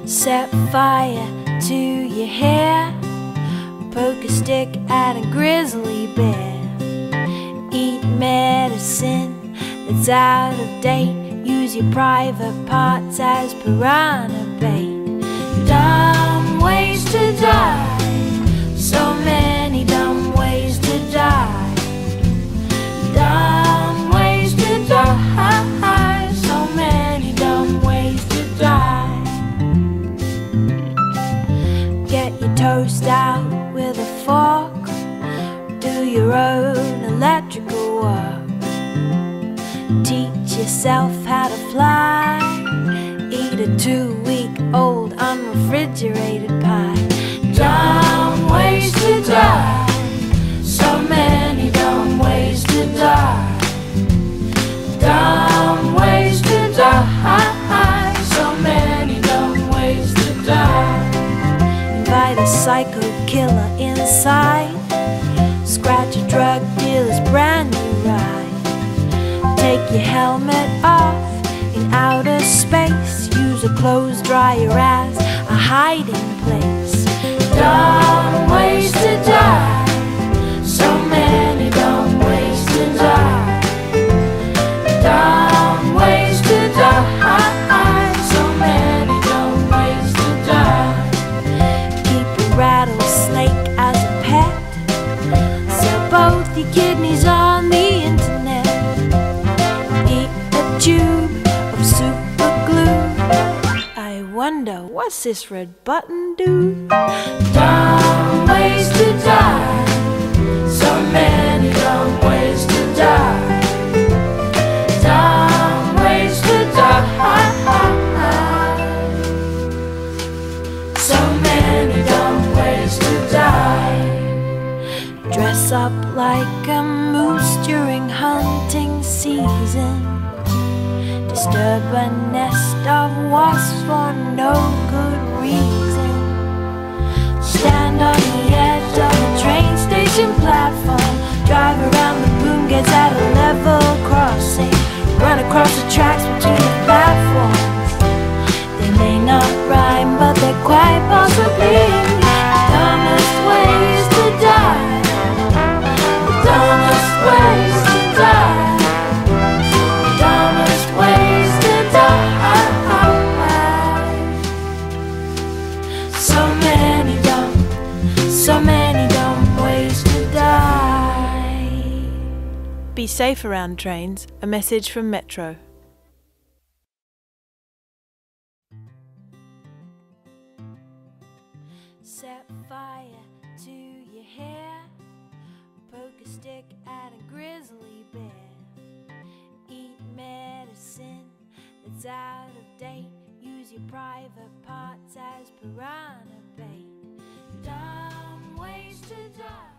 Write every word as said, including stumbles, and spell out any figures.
Set fire to your hair, poke a stick at a grizzly bear. Eat medicine that's out of date, use your private parts as piranha bait. Dumb ways to die, so many dumb ways to die. Dumb ways to die, so many dumb ways to die. Get your toast out with a fork, do your own electrical work. Teach yourself how to fly, eat a two-week-old unrefrigerated pie. Dumb ways to die, so many dumb ways to die. Dumb ways to die, so many dumb ways to die. Invite a psycho killer inside, scratch a drug dealer's brand new ride. Take your helmet off in outer space, use a clothes dryer as a hiding place. Dumb ways to die, so many dumb ways to die. Dumb ways to die, so many dumb ways to die. Keep a rattlesnake as a pet, sell both your kidneys on the internet. Eat a tube of super glue, I wonder what's this red button do? Dumb ways to die, so many dumb ways to die. Dumb ways to die, so many dumb ways to die. Dress up like a moose during hunting season, disturb a nest of wasps for no good reason. Stand on the edge of a train station platform, drive around the boom gates at a level crossing, run across the tracks between the platforms. They may not rhyme, but they're quite possibly the dumbest ways to die. The dumbest ways to die. The dumbest ways to die. So many dumb, so many dumb ways to die. Be safe around trains. A message from Metro. Set fire to your hair, poke a stick at a grizzly bear. Eat medicine that's out of date, use your private parts as piranha bait. Dumb ways to die.